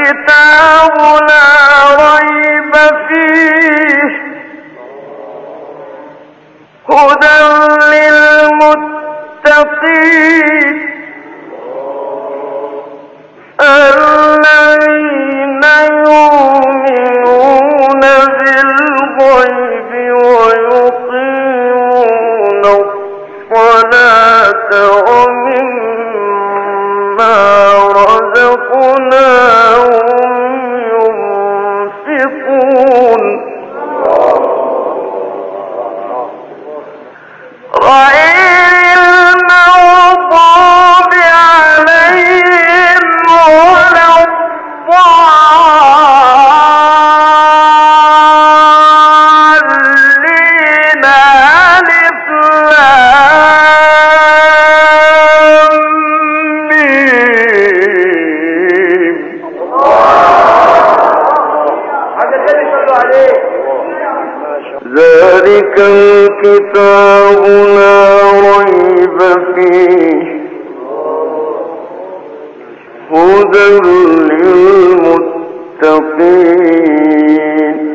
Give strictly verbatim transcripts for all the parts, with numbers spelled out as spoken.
الكتاب لا ريب فيه هدى للمتقين الذين يؤمنون بالغيب ويقيمون الصلاة ومما رزقناهم ينفقون غير المغضوب عليهم ولا الضالين ألف لام ميم ذلك الكتاب لا ريب فيه هدى للمتقين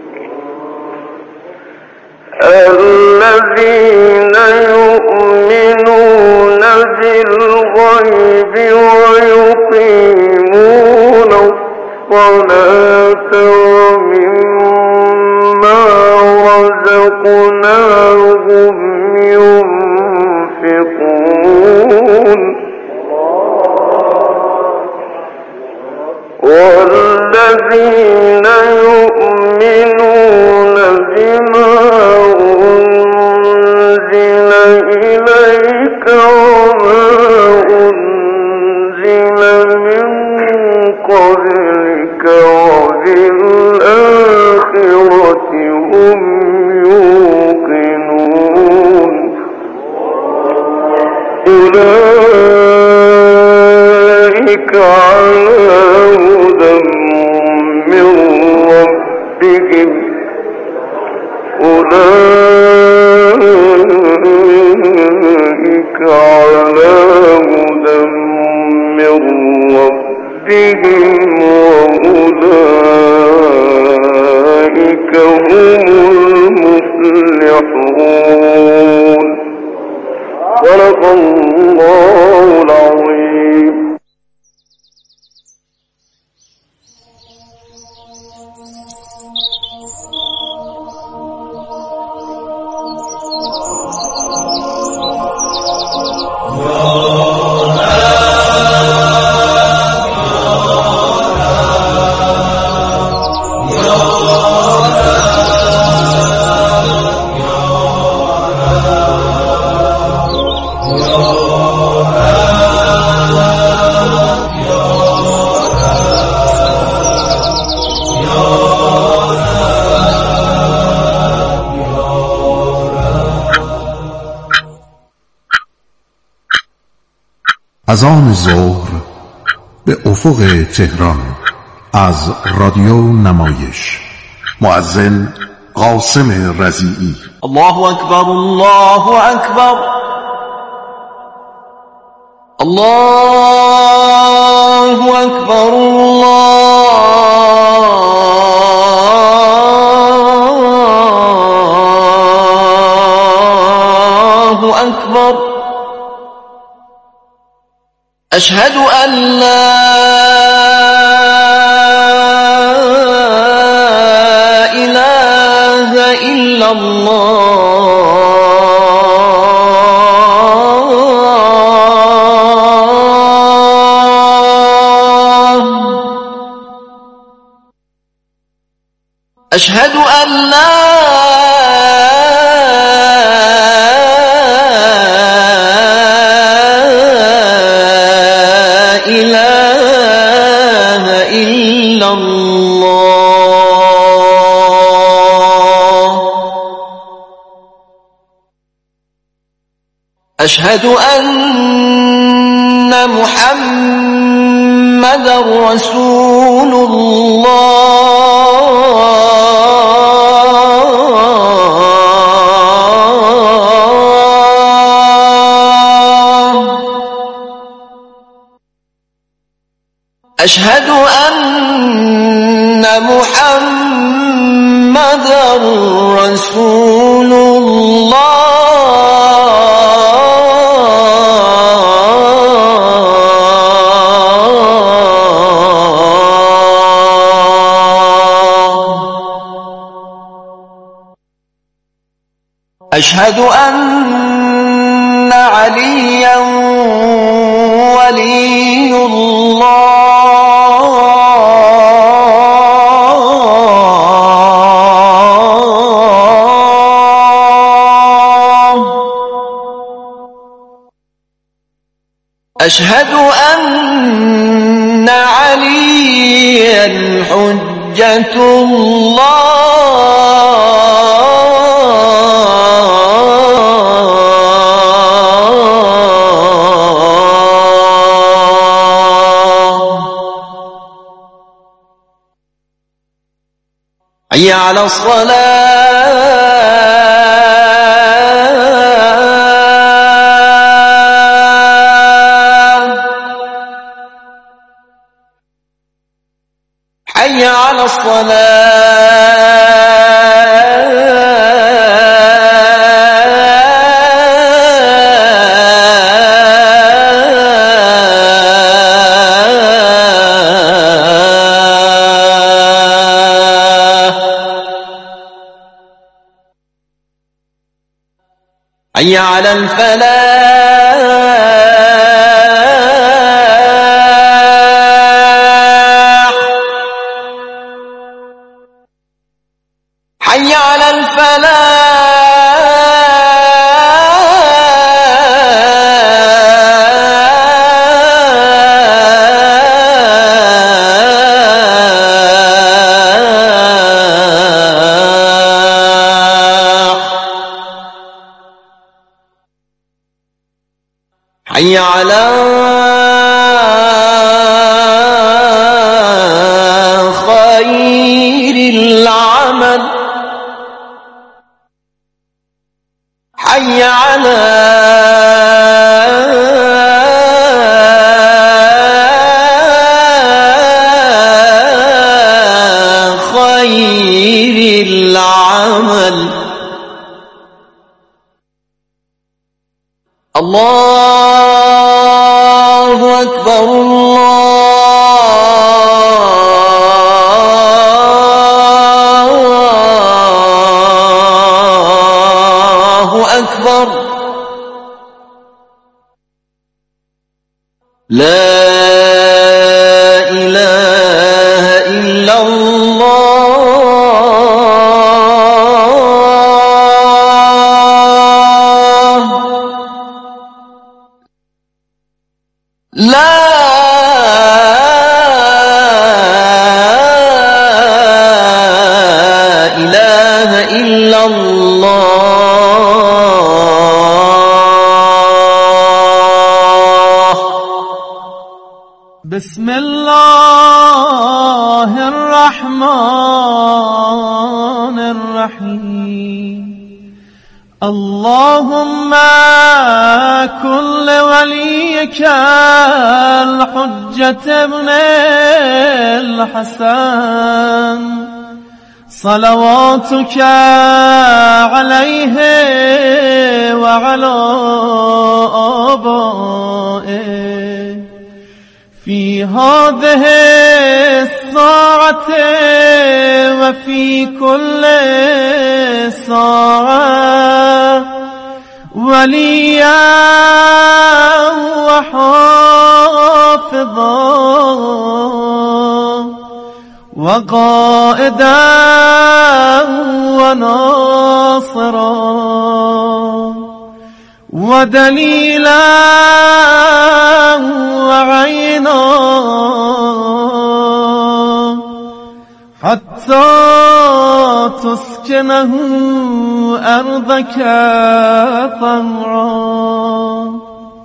الذين يؤمنون بالغيب ويقيمون الصلاة ومما رزقناهم ينفقون والذين يؤمنون بما أنزل إليك وما أنزل من قبلك وبالآخرة هم يوقنون أولئك على هدى من ربهم أولئك على هدى من ربهم وأولئك هم المفلحون صدق الله العظيم. اذان ظهر به افق تهران از رادیو نمایش. مؤذن قاسم رضیعی. الله اکبر الله اکبر الله اکبر الله اکبر اشهد ان لا اله الا الله اشهد ان لا أشهد أن محمدا رسول الله أشهد أن محمدًا رسول الله. أشهد أن عليا ولي الله. أشهد أن عليا حجة الله. حي على الصلاة. حي على حي على الفلاح. حي على حي على خير العمل. حي على خير العمل. الله أكبر الله أكبر. لا إله إلا الله. لا إله إلا الله. بسم الله الرحمن الرحيم. اللهم كن لوليك الحجة ابن الحسن صلواتك عليه وعلى آبائه في هذه الساعة وفي كل ساعة وليا وحافظا وقائدا وناصرا ودليلا وعينا حتى تسكنه أرضك طوعا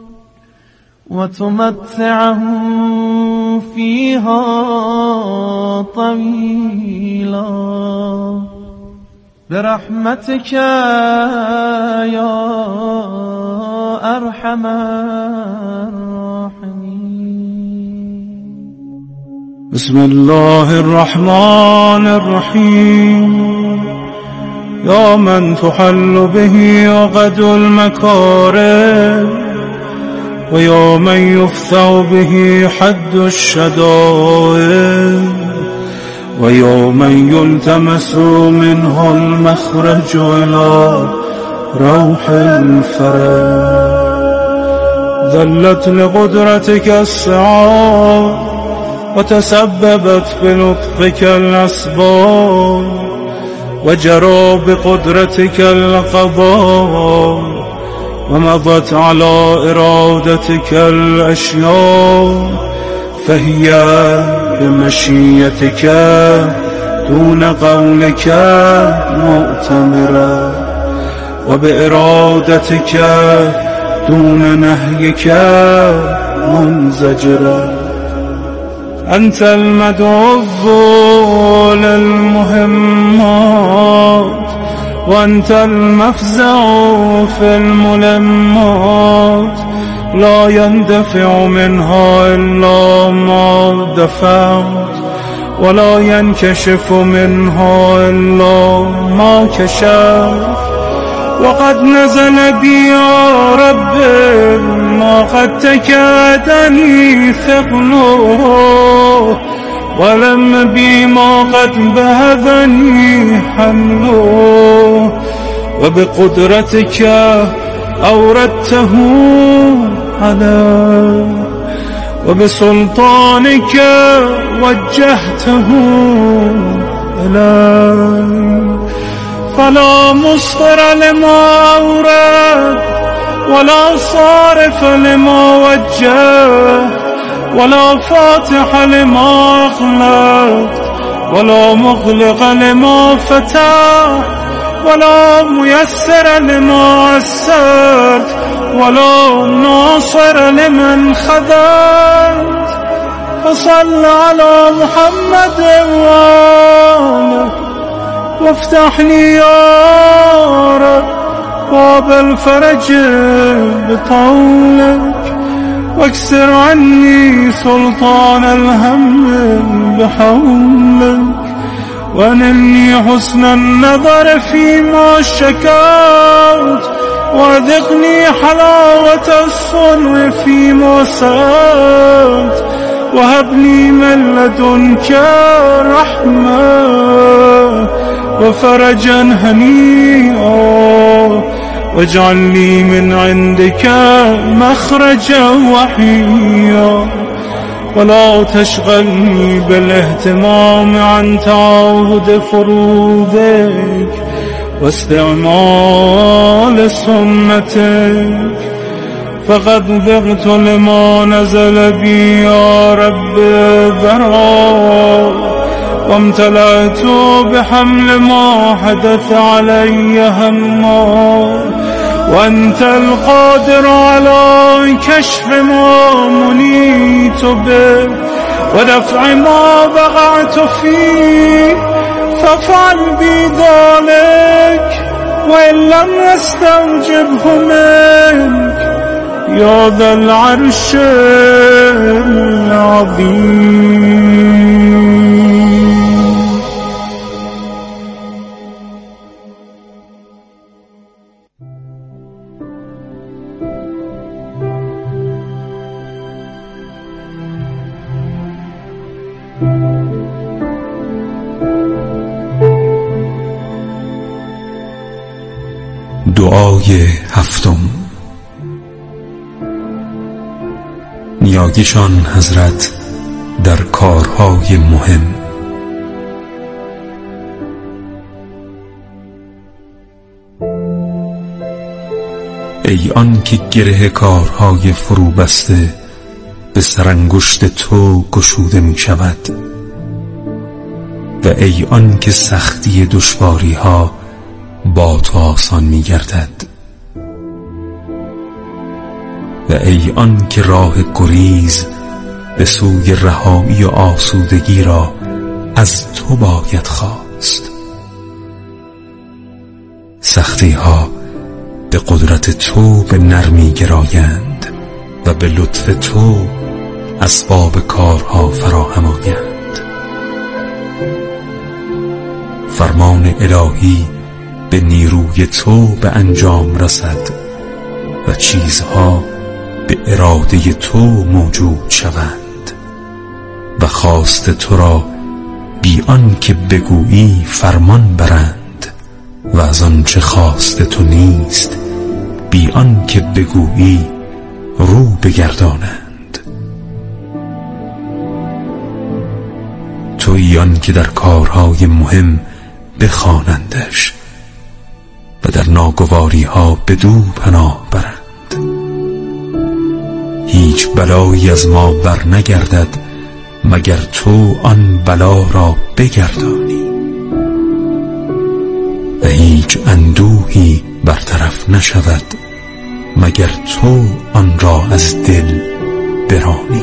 وتمتعه فيها طويلا برحمتك يا أرحم الراحمين. بسم الله الرحمن الرحيم يا من تحل به عقد المكارم ويا من يفتح به حد الشدائد ويا من يلتمس منه المخرج إلى روح الفرج ذلت لقدرتك السعاد وتسببت بلطفك الأسباب وجرى بقدرتك القضاء ومضت على إرادتك الأشياء فهي بمشيتك دون قولك مؤتمرة وبإرادتك دون نهيك منزجرة أنت المدعو للمهمات وأنت المفزع في الملمات لا يندفع منها إلا ما دفعت ولا ينكشف منها إلا ما كشفت وقد نزل بي يا رب ما قد تكادني ثقله ولم بي ما قد بهذني حمله وبقدرتك أوردته علي وبسلطانك وجهته إلي فلا مصدر لما أورد ولا صارف لما وجه ولا فاتح لما أغلق ولا مغلق لما فتح ولا ميسر لما عسرت ولا ناصر لمن خذلت فصل على محمد وآله وافتح لي يا رب باب الفرج بطولك واكسر عني سلطان الهم بحولك وانني حسن النظر فيما شكوت وذقني حلاوة الصنع فيما سألت وهب لي من لدنك رحمة وفرجا هنيئا واجعل لي من عندك مخرجا وحيا ولا تشغلني بالاهتمام عن تعاهد فروضك واستعمال سنتك فقد ذقت لما نزل بي يا رب ذرا وامتلأت بحمل ما حدث علي هما وأنت القادر على كشف ما منيت به ودفع ما وقعت فيه فافعل بي ذلك وإن لم يستوجبه منك يا ذا العرش العظيم. دعای هفتم. نیایشان حضرت در کارهای مهم. ای آن که گره کارهای فرو بسته به سرانگشت تو گشوده می شود و ای آن که سختی دشواری ها با تو آسان می گردد و ای آن که راه گریز به سوی رهایی و آسودگی را از تو باید خواست. سختی ها به قدرت تو به نرمی گرایند و به لطف تو اسباب کارها فراهم آیند. فرمان الهی به نیروی تو به انجام رسد و چیزها به اراده تو موجود شوند و خواست تو را بی آن که بگویی فرمان برند و از آنچه خواست تو نیست بی آن که بگویی رو بگردانند. تویی آن که در کارهای مهم بخوانندش و در ناگواری ها بدو پناه برند. هیچ بلایی از ما بر نگردد مگر تو آن بلا را بگردانی و هیچ اندوهی برطرف نشود مگر تو آن را از دل برانی.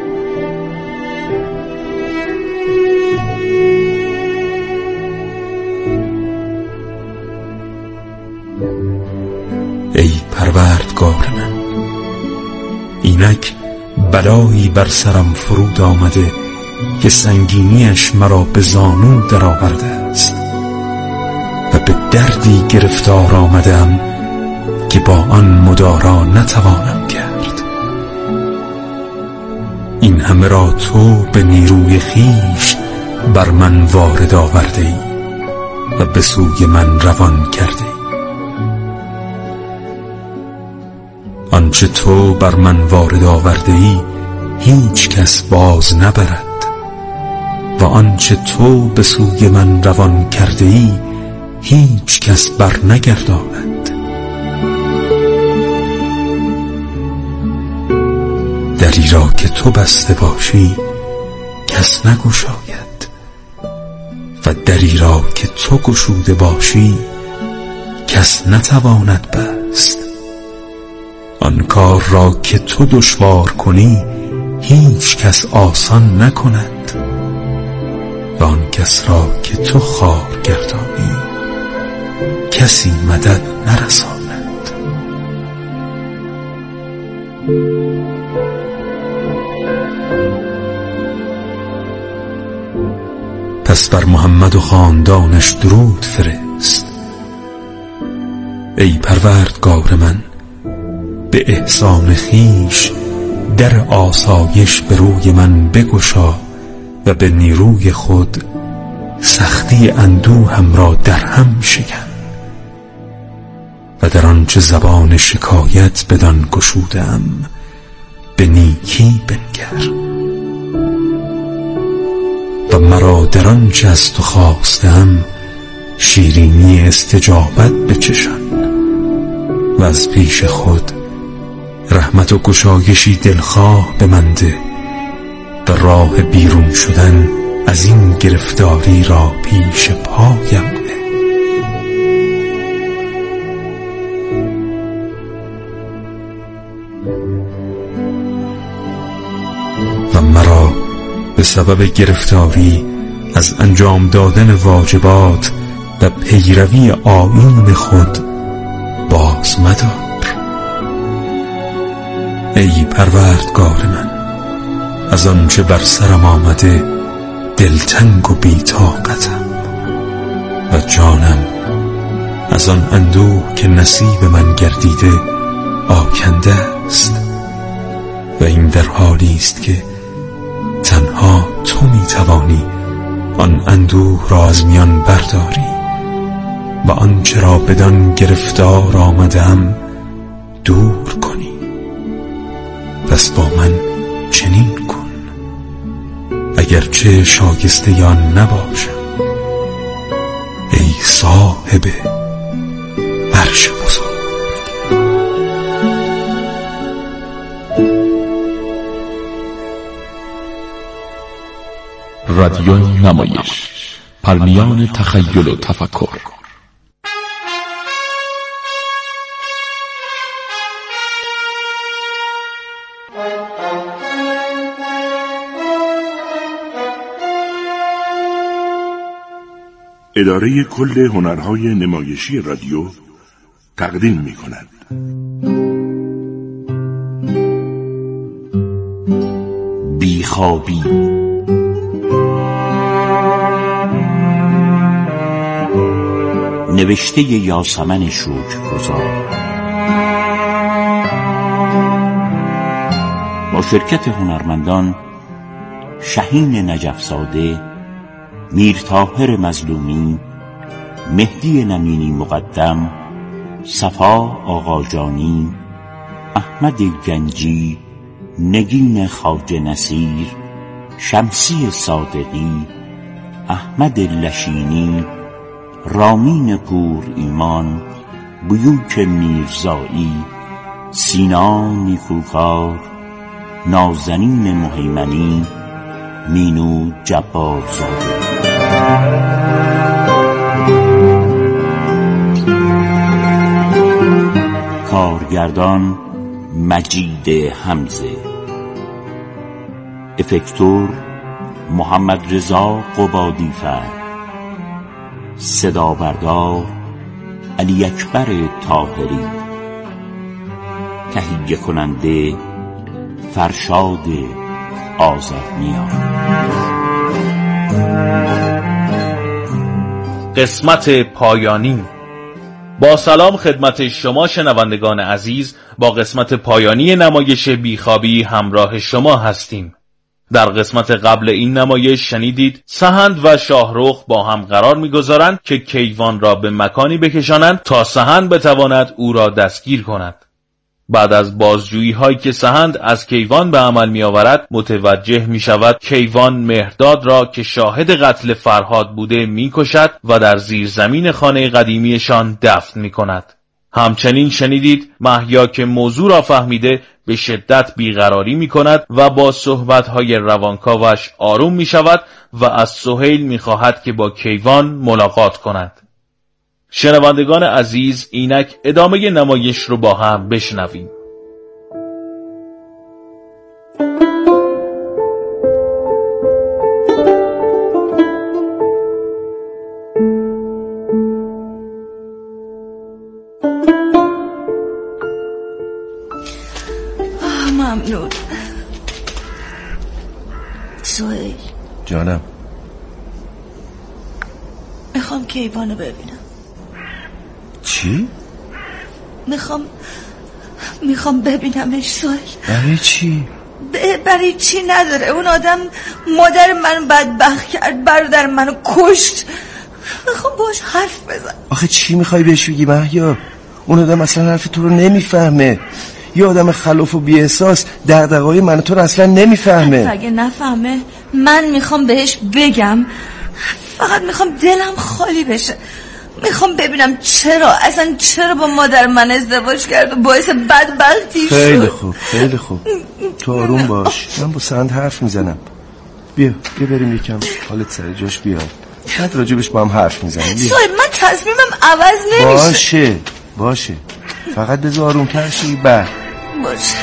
ای پروردگار من، اینک بلایی بر سرم فرود آمده که سنگینیش مرا به زانو در آورده است و به دردی گرفتار آمدم که با آن مدارا نتوانم کرد. این همه را تو به نیروی خویش بر من وارد آورده ای و به سوی من روان کرده ای. آنچه تو بر من وارد آورده ای هیچ کس باز نبرد و آنچه تو به سوی من روان کرده ای هیچ کس بر نگرداند. دری را که تو بسته باشی کس نگشاید و دری را که تو گشوده باشی کس نتواند بست. آن کار را که تو دشوار کنی هیچ کس آسان نکند و آن کس را که تو خوار گردانی کسی مدد نرساند. پس بر محمد و خاندانش درود فرست. ای پروردگار من، به احسان خویش در آسایش به روی من بگشا و به نیروی خود سختی اندوهم را در هم شکن و در آنچه زبان شکایت بدان گشودم به نیکی بنگر و مرا در آنچه از تو خواستم شیرینی استجابت بچشان و از پیش خود رحمت و گشایشی دلخواه به من ده و راه بیرون شدن از این گرفتاری را پیش پایم ده و مرا به سبب گرفتاری از انجام دادن واجبات و پیروی آیین خود باز مدار. ای پروردگار من، از آنچه بر سرم آمده دلتنگ و بی‌طاقتم و جانم از آن اندوه که نصیب من گردیده آکنده است و این در حالی است که تنها تو میتوانی آن اندوه را از میان برداری و آنچه را بدان گرفتار آمدم دور کنی. پس با من چنین کن اگرچه شایسته آن نباشم ای صاحب عرش بزرگ. رادیو نمایش، پرمیان تخیل و تفکر. اداره کل هنرهای نمایشی رادیو تقدیم می کند. بیخوابی نوشته یاسمن شکرگزار با شرکت هنرمندان شهین نجفزاده، میر طاهر مظلومی، مهدی نمینی مقدم، صفا آقاجانی، احمد گنجی، نگین خواجه نصیر، شمسی صادقی، احمد لشینی، رامین پور ایمان، بیوک میرزایی، سینا نیکوکار، نازنین مهیمنی، مینو جبارزاده. کارگردان مجید حمزه، افکتور محمد رضا قبادیفر، صدا بردار علی اکبر طاهری، تهیه کننده فرشاد آذرنیا. قسمت پایانی. با سلام خدمت شما شنوندگان عزیز، با قسمت پایانی نمایش بیخوابی همراه شما هستیم. در قسمت قبل این نمایش شنیدید سهند و شاهرخ با هم قرار می‌گذارند که کیوان را به مکانی بکشانند تا سهند بتواند او را دستگیر کند. بعد از بازجویی هایی که سهند از کیوان به عمل می آورد، متوجه می شود کیوان مهرداد را که شاهد قتل فرهاد بوده می کشد و در زیر زمین خانه قدیمیشان دفن می کند. همچنین شنیدید مهیا که موضوع را فهمیده به شدت بیقراری می کند و با صحبت های روانکاوش آروم می شود و از سهیل می خواهد که با کیوان ملاقات کند. شنوندگان عزیز، اینک ادامه نمایش رو با هم بشنویم. ممنون. سهیل جانم، میخوام کیوانو ببینم. چی؟ میخوام میخوام ببینمش سهیل. برای چی؟ ب... برای چی نداره. اون آدم مادر منو بدبخت کرد، برادر منو کشت. میخوام باش حرف بزن. آخه چی میخوای بهش بگی مهیا؟ اون آدم اصلا حرف تو رو نمیفهمه. یه آدم خلاف و بی احساس دغدغه‌های من تو رو اصلا نمیفهمه. اگه نفهمه من میخوام بهش بگم. فقط میخوام دلم خالی بشه. میخوام ببینم چرا اصلا چرا با مادر من ازدواج کرد و باعث بدبختی شد. خیلی خوب خیلی خوب تو آروم باش. من با سهند حرف میزنم. بیا بیا بریم یکم حالت سر جاش بیاد. شاید راجبش با هم حرف میزنیم. سوال من تصمیمم عوض نمیشه. باشه باشه فقط بذار آرومتر شی. بعد باشه.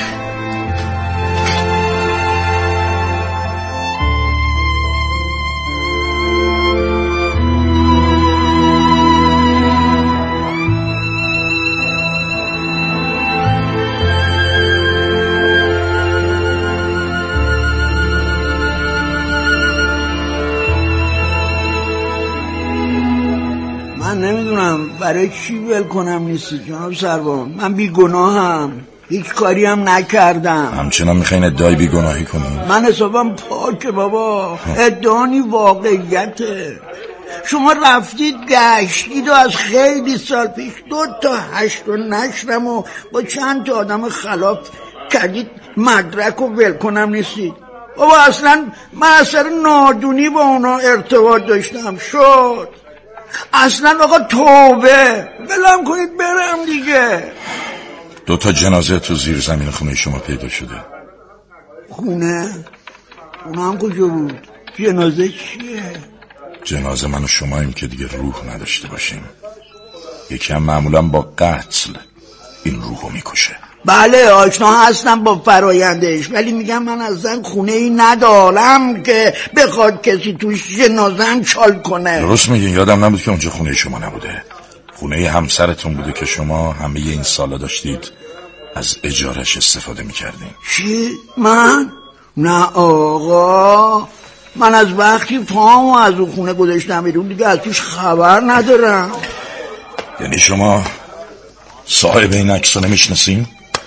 برای چی ول کنم نیستی جناب سروان؟ من بی گناهم، هیچ کاری هم نکردم. همچنان میخواین ادعای بی گناهی کنیم؟ من حسابم پاکه بابا. ادعانی واقعیته. شما رفتید گشتید و از خیلی سال پیش دو تا هشت و نشرم و با چند تا آدم خلاف کردید مدرک و ول کنم نیستید. بابا اصلا من اثر نادونی با اونا ارتباط داشتم شد. اصلا آقا توبه بلم کنید برم دیگه. دو تا جنازه تو زیر زمین خونه شما پیدا شده. خونه؟ خونه هم کجا بود؟ جنازه چیه؟ جنازه من و شماییم که دیگه روح نداشته باشیم. یکی هم معمولا با قتل این روحو میکشه. بله آشنا هستم با فرایندش، ولی میگم من اصلا خونه ای ندارم که بخواد کسی توش جنازه‌ام چال کنه. درست میگین، یادم نبود که اونجا خونه شما نبوده. خونه همسرتون بوده که شما همه این سالا داشتید از اجارش استفاده میکردین. چی؟ من؟ نه آقا، من از وقتی پامو از اون خونه گذاشتم بیرون دیگه از توش خبر ندارم. یعنی شما صاحب این عکس رو نمیشناسین؟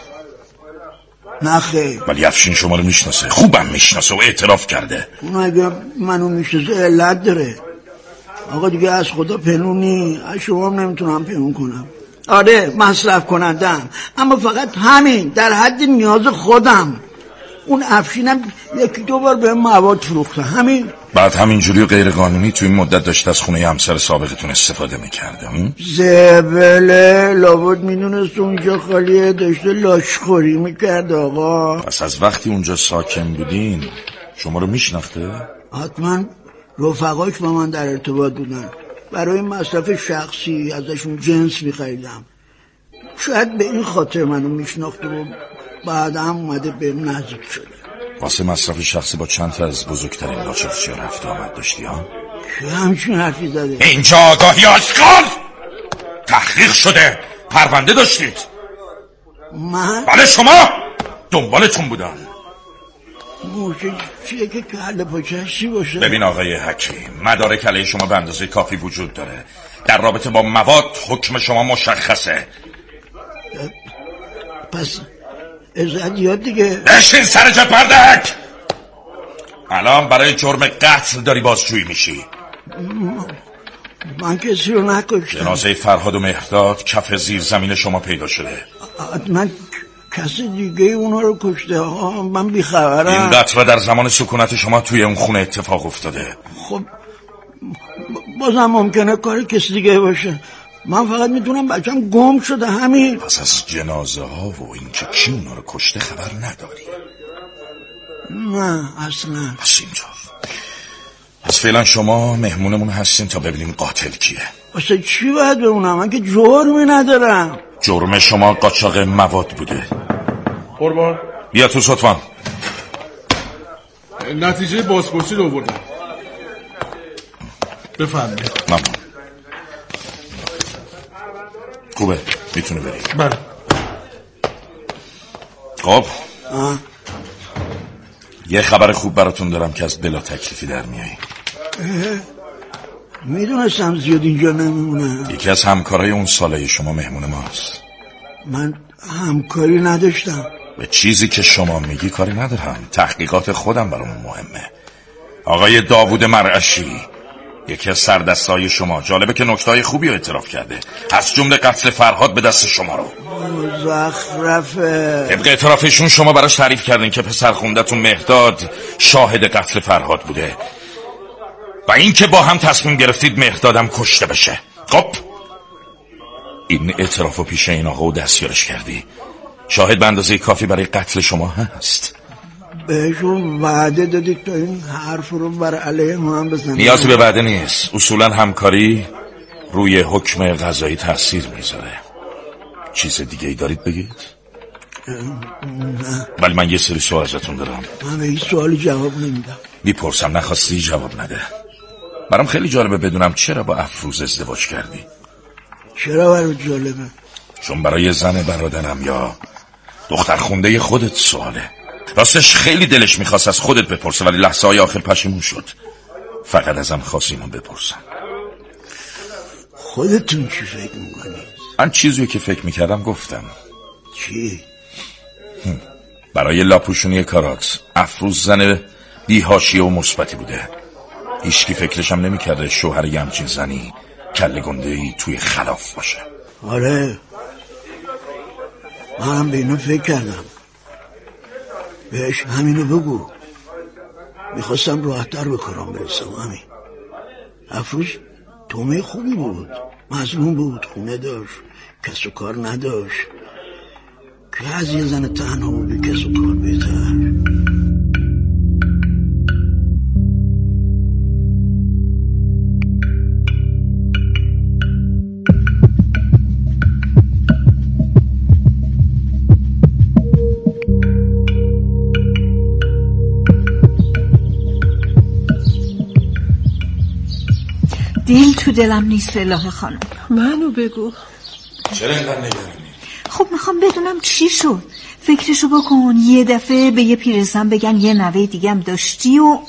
نه خیر. ولی افشین شما رو میشناسه، خوبم میشناسه و اعتراف کرده. اون اگه منو میشناسه علت داره. آقا دیگه از خدا پنونی، از شما هم نمیتونم پنون کنم. آره مصرف کنندم، اما فقط همین در حد نیاز خودم. اون افشینم یکی دو بار به مواد فروخته، همین. بعد همینجوری غیر قانونی تو این مدت داشته از خونه همسر سابقتون استفاده میکرده. زبله لابد میدونست اونجا خالیه، داشته لاشخوری میکرد. آقا پس از وقتی اونجا ساکن بودین شما رو میشناخته؟ حتما رفقاش با من در ارتباط بودن، برای مصرف شخصی ازشون جنس میخریدم. شاید به این خاطر منو میشناخته و بعد هم اومده به نزدیک شده. واسه مصرف شخصی با چند تا از بزرگترین لاچرخچی‌ها رفت آمد داشتی ها؟ که همچین حرفی زده؟ اینجا آگاهی آشکار تحقیق شده، پرونده داشتید. من؟ بله شما دنبالتون بودن. موشه چیه که کله پاچه‌اش چی باشه؟ ببین آقای حکیم، مدارک علیه شما به اندازه کافی وجود داره. در رابطه با مواد حکم شما مشخصه. پس ازاد یاد دیگه. بشین سر جا پردک. الان برای جرم قتل داری بازجویی میشی. من کسی رو نکشتم. جنازه فرهاد و مهرداد کف زیر زمین شما پیدا شده. من کسی دیگه اونا رو کشته. آه من بیخبرم. این قتل در زمان سکونت شما توی اون خونه اتفاق افتاده. خب بازم ممکنه کار کسی دیگه باشه. من فقط میدونم بچم گم شده، همین. پس از جنازه ها و اینکه کی اونا رو کشته خبر نداری؟ نه اصلا. پس اینطور پس فعلا شما مهمونمون هستین تا ببینیم قاتل کیه. واسه چی باید بمونم؟ من که جرمی ندارم. جرم شما قاچاق مواد بوده. قربان بیا تو سطفان. نتیجه بازپرسی رو آوردم. بفرمایید. ممنون. خوبه میتونه بری. بله. خب یه خبر خوب براتون دارم که از بلا تکلیفی در میایی. میدونستم زیاد اینجا نمیمونه. یکی از همکارای اون ساله شما مهمون ماست. من همکاری نداشتم. به چیزی که شما میگی کاری ندارم، تحقیقات خودم برام مهمه. آقای داوود مرعشی یکی از سردستای شما، جالبه که نکته‌های خوبی رو اعتراف کرده، از جمله قتل فرهاد به دست شما رو. مزخرفه. طبق اعترافشون شما براش تعریف کردین که پسر خوندتون مهرداد شاهد قتل فرهاد بوده و این که با هم تصمیم گرفتید مهردادم کشته بشه. خب این اعترافو پیش این آقا و دستیارش کردی، شاهد به اندازه کافی برای قتل شما هست. بهشون وعده دادید تا این حرف رو بر علیه ما هم بزنید. نیازی به وعده نیست، اصولا همکاری روی حکم قضایی تاثیر میذاره. چیز دیگه ای دارید بگید؟ نه. ولی من یه سری سوال ازتون دارم. من به این سوالی جواب نمیدم. میپرسم، نخواستی جواب نده. برام خیلی جالبه بدونم چرا با افروز ازدواج کردی. چرا برای جالبه؟ چون برای زن برادرم یا دختر خونده خودت سواله. راستش خیلی دلش میخواست از خودت بپرسه ولی لحظه های آخر پشیمون شد. فقط ازم خواست اینو بپرسم. خودتون چی فکر میکنید؟ من چیزی که فکر میکردم گفتم. چی؟ برای لاپوشونی کارات افروز زن بی‌حاشیه و مثبتی بوده. هیچکی فکرشم نمیکرده شوهر یه همچین زنی کله گنده‌ای توی خلاف باشه. آره منم به اینو فکر کردم. بهش همینو بگو. میخواستم راحت‌تر به کارم برسم. همین. افروز تومه خوبی بود، مظلوم بود، خونه داشت، کس و کار نداشت. که از یه زن تنها و بی کس و کار بهتر. دل تو دلم نیست الهه خانم. منو بگو. چرا اینقدر نگرانی؟ خب میخوام بدونم چی شد. فکرشو بکن، یه دفعه به یه پیرزن بگن یه نوه دیگه هم داشتی و